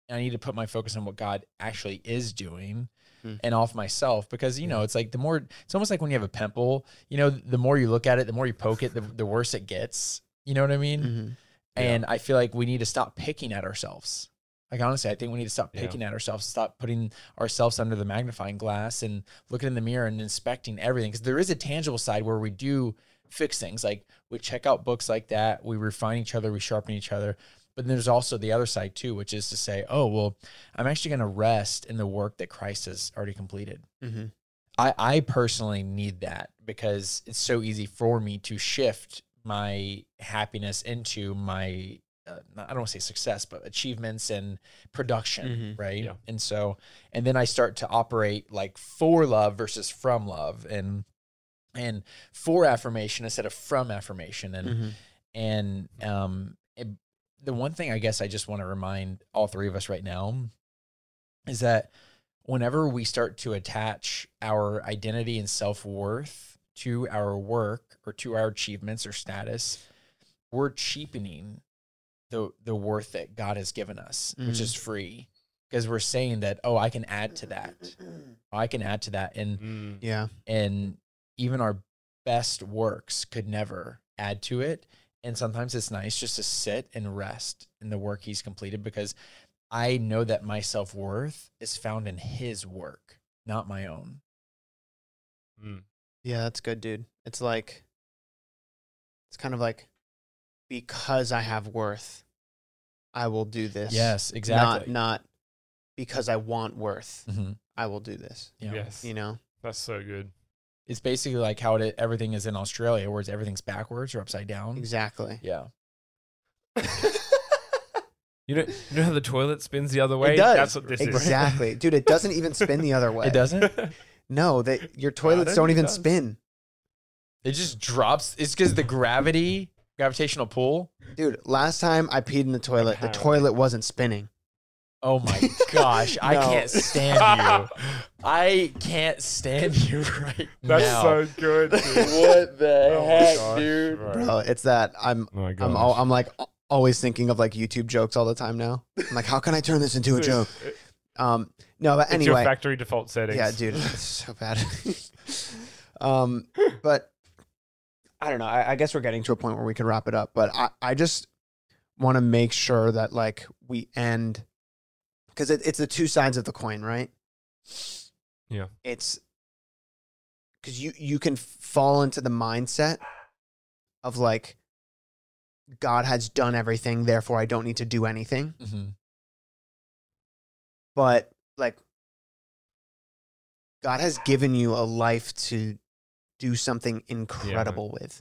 and I need to put my focus on what God actually is doing and off myself, because, you know, it's like it's almost like when you have a pimple, you know, the more you look at it, the more you poke it, the worse it gets. You know what I mean? And I feel like we need to stop picking at ourselves. Like, honestly, I think we need to stop picking at ourselves, stop putting ourselves under the magnifying glass and looking in the mirror and inspecting everything. Because there is a tangible side where we do fix things. Like, we check out books like that, we refine each other, we sharpen each other. But there's also the other side too, which is to say, oh, well, I'm actually going to rest in the work that Christ has already completed. I personally need that, because it's so easy for me to shift my happiness into my, I don't want to say success, but achievements and production, right? Yeah. And so, and then I start to operate like for love versus from love, and for affirmation instead of from affirmation. The one thing I guess I just want to remind all three of us right now is that whenever we start to attach our identity and self-worth to our work or to our achievements or status, we're cheapening the worth that God has given us, which is free, because we're saying that, oh, I can add to that. I can add to that. And and even our best works could never add to it. And sometimes it's nice just to sit and rest in the work he's completed, because I know that my self-worth is found in his work, not my own. Yeah, that's good, dude. It's like, it's kind of like, because I have worth, I will do this. Yes, exactly. Not because I want worth, I will do this. Yeah. Yes. You know? That's so good. It's basically like how everything is in Australia, where everything's backwards or upside down. Exactly. Yeah. You know how the toilet spins the other way? It does. That's what this is. Exactly. Dude, it doesn't even spin the other way. It doesn't? No, your toilets don't even spin. It just drops. It's because the gravitational pull. Dude, last time I peed in the toilet wasn't spinning. Oh my gosh, I can't stand you. I can't stand you right now. That's so good, dude. What the heck, dude? Bro, it's that I'm like always thinking of like YouTube jokes all the time now. I'm like, how can I turn this into a joke? No, but anyway. It's your factory default settings. Yeah, dude, it's so bad. But I don't know. I guess we're getting to a point where we can wrap it up. But I just want to make sure that like we end, because it's the two sides of the coin, right? Yeah. It's because you can fall into the mindset of like, God has done everything, therefore I don't need to do anything. But like, God has given you a life to do something incredible with.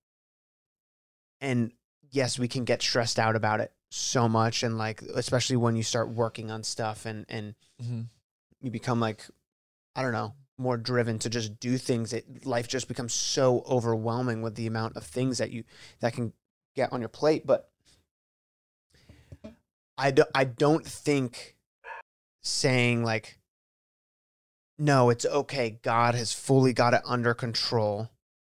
And yes, we can get stressed out about it so much. And like, especially when you start working on stuff and you become like, I don't know, more driven to just do things. Life just becomes so overwhelming with the amount of things that can get on your plate. But I don't think saying like, no, it's okay, God has fully got it under control,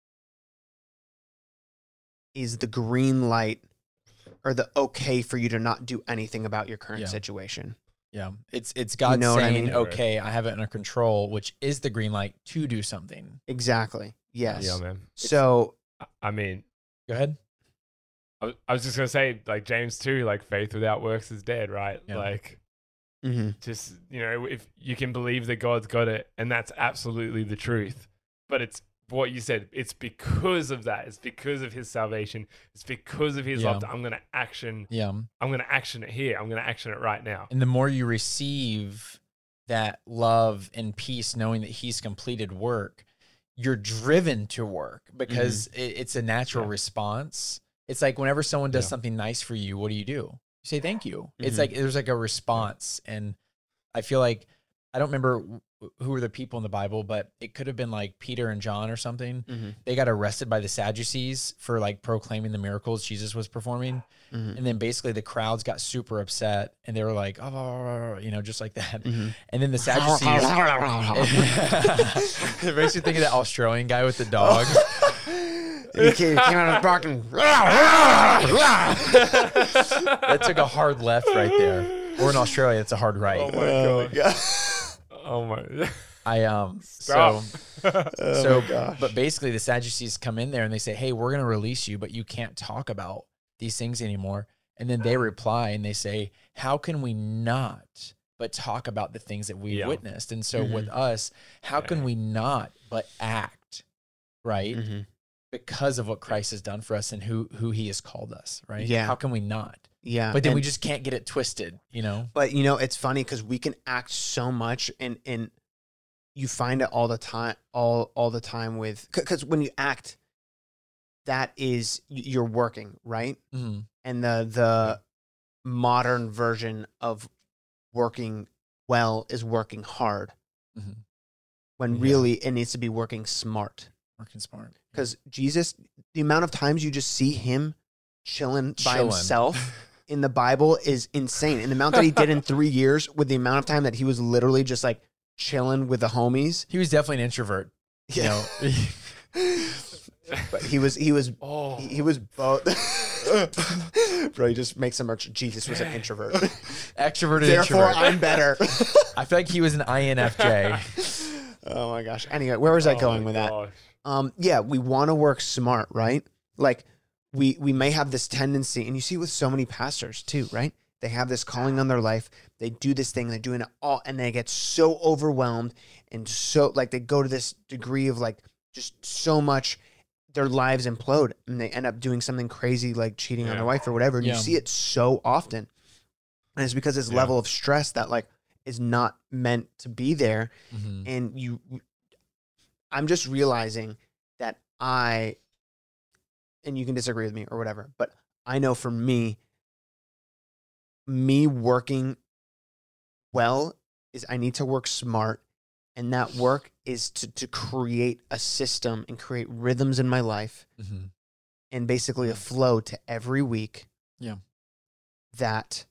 is the green light or the okay for you to not do anything about your current situation. Yeah. It's God saying, okay, I have it under control, which is the green light to do something. Exactly. Yes. Yeah, man. So, I mean, go ahead. I was just going to say, like James 2, like faith without works is dead, right? Yeah. Like, just, you know, if you can believe that God's got it, and that's absolutely the truth. But it's what you said, it's because of that. It's because of his salvation. It's because of his love that I'm going to action. I'm going to action it here. I'm going to action it right now. And the more you receive that love and peace, knowing that he's completed work, you're driven to work because it's a natural response. It's like whenever someone does something nice for you, what do? You say thank you. It's like there's like a response. And I feel like, I don't remember who were the people in the Bible, but it could have been like Peter and John or something. They got arrested by the Sadducees for like proclaiming the miracles Jesus was performing. And then basically the crowds got super upset and they were like, oh, you know, just like that. And then the Sadducees, it makes you think of that Australian guy with the dog. He came out barking. That took a hard left right there. Or in Australia, it's a hard right. Oh my god. Oh my. So Oh my gosh. but basically the Sadducees come in there and they say, hey, we're going to release you, but you can't talk about these things anymore. And then they reply and they say, how can we not but talk about the things that we've witnessed? And so with us, how can we not but act, right? Because of what Christ has done for us and who he has called us, right? Yeah. How can we not? Yeah. But then we just can't get it twisted, you know? But, you know, it's funny because we can act so much and you find it all the time, all the time with, because when you act, that is, you're working, right? Mhm. And the modern version of working well is working hard. When really it needs to be working smart. Working smart. Because Jesus, the amount of times you just see him chilling by himself in the Bible is insane. And the amount that he did in 3 years with the amount of time that he was literally just like chilling with the homies. He was definitely an introvert. You know? But he was both. Bro, he just makes some merch. Jesus was an introvert. Extroverted Therefore, introvert. I'm better. I feel like he was an INFJ. Oh my gosh. Anyway, where was I going with that? Yeah, we want to work smart, right? Like we may have this tendency, and you see it with so many pastors too, right? They have this calling on their life. They do this thing, they're doing it all, and they get so overwhelmed and so like they go to this degree of like just so much, their lives implode and they end up doing something crazy like cheating on their wife or whatever. And you see it so often. And it's because this level of stress that like is not meant to be there. And I'm just realizing that and you can disagree with me or whatever, but I know for me working well is I need to work smart. And that work is to create a system and create rhythms in my life and basically a flow to every week that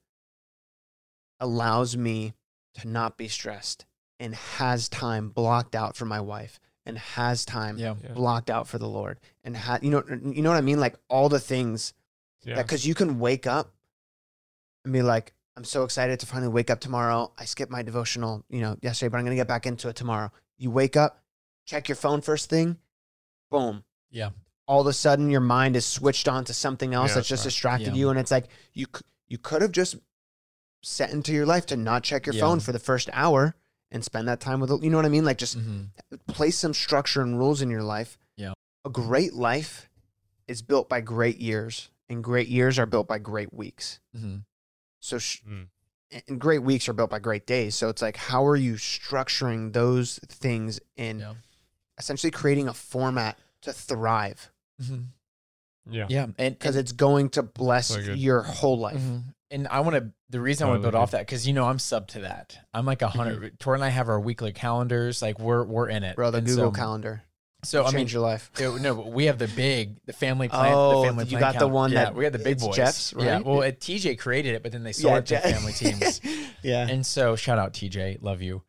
allows me to not be stressed and has time blocked out for my wife and has time blocked out for the Lord and you know what I mean? Like all the things that, cause you can wake up and be like, I'm so excited to finally wake up tomorrow. I skipped my devotional, yesterday, but I'm going to get back into it tomorrow. You wake up, check your phone first thing, boom. Yeah. All of a sudden your mind is switched on to something else that's just distracted you. And it's like, you could have just set into your life to not check your phone for the first hour and spend that time with, you know what I mean? Like just place some structure and rules in your life. Yeah. A great life is built by great years, and great years are built by great weeks. So, and great weeks are built by great days. So it's like, how are you structuring those things in essentially creating a format to thrive? Yeah. And because it's going to bless your whole life. And the reason I want to build off that, because, I'm sub to that. I'm like 100. Tori and I have our weekly calendars. Like we're in it. Bro, the Google Calendar. So change your life. No, but we have the family plan. Oh, the family you plan got the one that we got the big boys. Jeff's, right? Yeah. Well, TJ created it, but then they sold it to family teams. Yeah. And so shout out TJ, love you.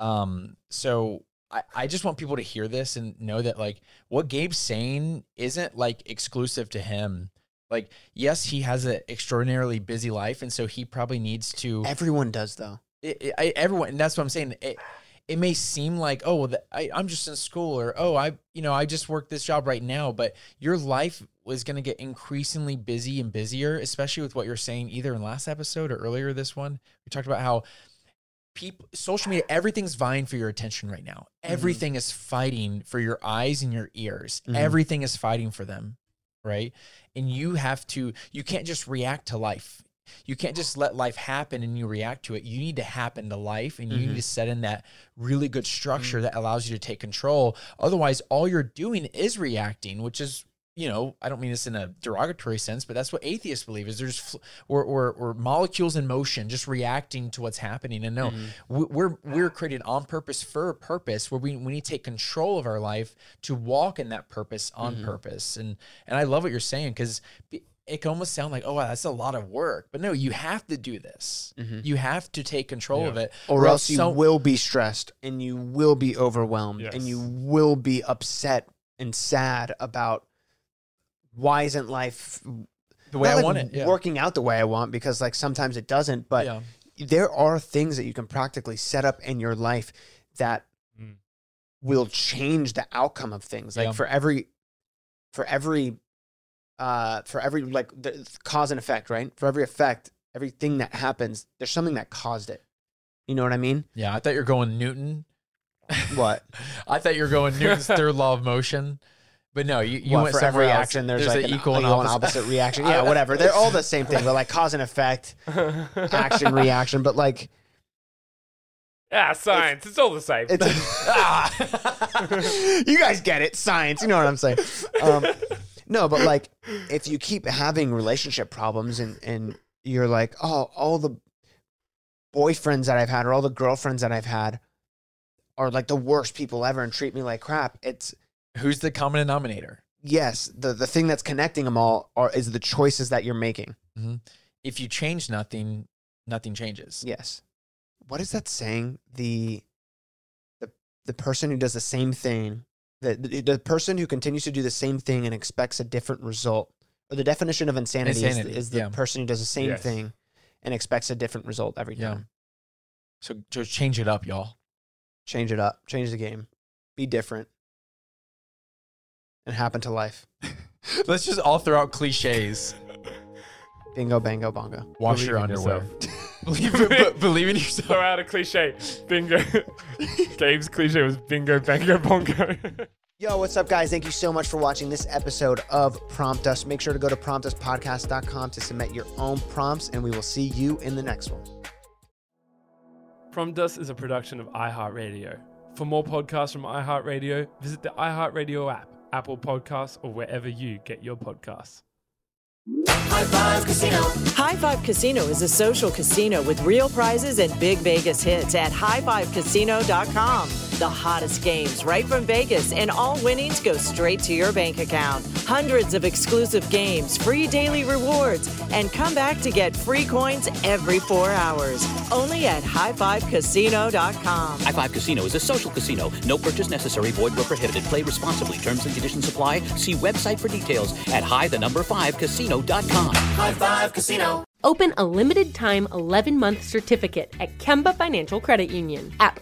So I just want people to hear this and know that like what Gabe's saying isn't like exclusive to him. Like, yes, he has an extraordinarily busy life, and so he probably needs to. Everyone does, though. Everyone, and that's what I'm saying. It may seem like, oh, well, I'm just in school, or oh, I just work this job right now, but your life was going to get increasingly busy and busier, especially with what you're saying either in last episode or earlier this one. We talked about how social media, everything's vying for your attention right now. Everything is fighting for your eyes and your ears. Everything is fighting for them, right? And you can't just react to life. You can't just let life happen and you react to it. You need to happen to life, and you need to set in that really good structure that allows you to take control. Otherwise, all you're doing is reacting, which is, I don't mean this in a derogatory sense, but that's what atheists believe is there's or molecules in motion, just reacting to what's happening. And no, we're created on purpose for a purpose where we need to take control of our life to walk in that purpose on purpose. And I love what you're saying, because it can almost sound like, oh, wow, that's a lot of work. But no, you have to do this. You have to take control of it. Or else you will be stressed and you will be overwhelmed and you will be upset and sad about why isn't life the way I want it? Working out the way I want, because like sometimes it doesn't, but there are things that you can practically set up in your life that will change the outcome of things. Like for every like the cause and effect, right? For every effect, everything that happens, there's something that caused it. You know what I mean? Yeah, I thought you were going Newton. What? I thought you were going Newton's third law of motion. But no, you went for every action. There's like an equal and opposite reaction. Yeah, whatever. They're all the same thing, but like cause and effect, action, reaction. But like, science. It's all the same. You guys get it, science. You know what I'm saying? No, but like, if you keep having relationship problems and you're like, oh, all the boyfriends that I've had or all the girlfriends that I've had are like the worst people ever and treat me like crap. It's who's the common denominator? Yes, the thing that's connecting them all is the choices that you're making. Mm-hmm. If you change nothing changes. Yes. What is that saying? The person who does the same thing, the person who continues to do the same thing and expects a different result, or the definition of insanity. is the person who does the same thing and expects a different result every time. So just change it up, y'all. Change it up. Change the game. Be different. And happen to life. Let's just all throw out cliches. Bingo, bango, bongo. Wash your underwear. Believe in yourself. Throw out a cliche. Bingo. Gabe's cliche was bingo, bango, bongo. Yo, what's up, guys? Thank you so much for watching this episode of Prompt Us. Make sure to go to promptuspodcast.com to submit your own prompts, and we will see you in the next one. Prompt Us is a production of iHeartRadio. For more podcasts from iHeartRadio, visit the iHeartRadio app, Apple Podcasts, or wherever you get your podcasts. High Five Casino. High Five Casino is a social casino with real prizes and big Vegas hits at highfivecasino.com. The hottest games right from Vegas, and all winnings go straight to your bank account. Hundreds of exclusive games, free daily rewards, and come back to get free coins every 4 hours. Only at highfivecasino.com. High Five Casino is a social casino. No purchase necessary. Void where prohibited. Play responsibly. Terms and conditions apply. See website for details at high5casino.com. High Five Casino. Open a limited-time 11-month certificate at Kemba Financial Credit Union. At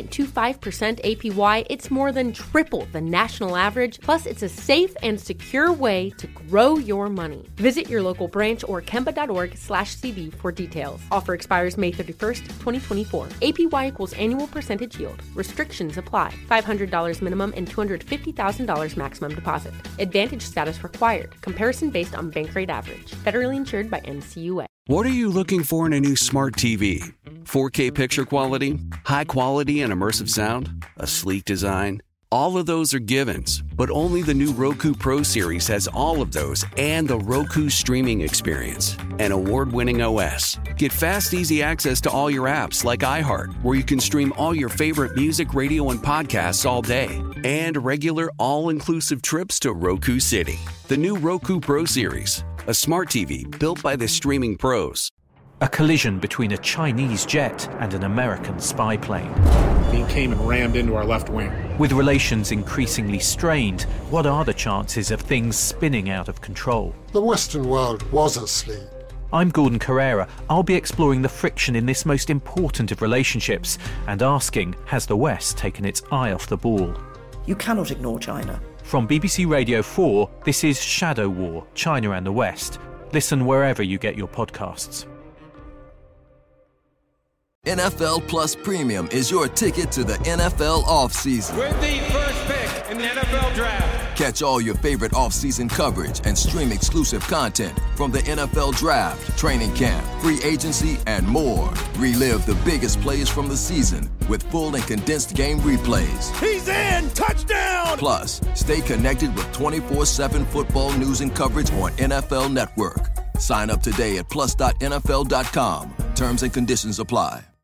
5.25% APY, it's more than triple the national average, plus it's a safe and secure way to grow your money. Visit your local branch or kemba.org/CD for details. Offer expires May 31st, 2024. APY equals annual percentage yield. Restrictions apply. $500 minimum and $250,000 maximum deposit. Advantage status required. Comparison based on bank rate average. Federally insured by NCUA. What are you looking for in a new smart TV? 4K picture quality? High quality and immersive sound? A sleek design? All of those are givens, but only the new Roku Pro Series has all of those and the Roku streaming experience, an award-winning OS. Get fast, easy access to all your apps like iHeart, where you can stream all your favorite music, radio, and podcasts all day, and regular all-inclusive trips to Roku City. The new Roku Pro Series, a smart TV built by the streaming pros. A collision between a Chinese jet and an American spy plane. He came and rammed into our left wing. With relations increasingly strained, what are the chances of things spinning out of control? The Western world was asleep. I'm Gordon Carrera. I'll be exploring the friction in this most important of relationships and asking, has the West taken its eye off the ball? You cannot ignore China. From BBC Radio 4, this is Shadow War, China and the West. Listen wherever you get your podcasts. NFL Plus Premium is your ticket to the NFL offseason. With the first pick in the NFL Draft. Catch all your favorite offseason coverage and stream exclusive content from the NFL Draft, training camp, free agency, and more. Relive the biggest plays from the season with full and condensed game replays. He's in! Touchdown! Plus, stay connected with 24/7 football news and coverage on NFL Network. Sign up today at plus.nfl.com. Terms and conditions apply.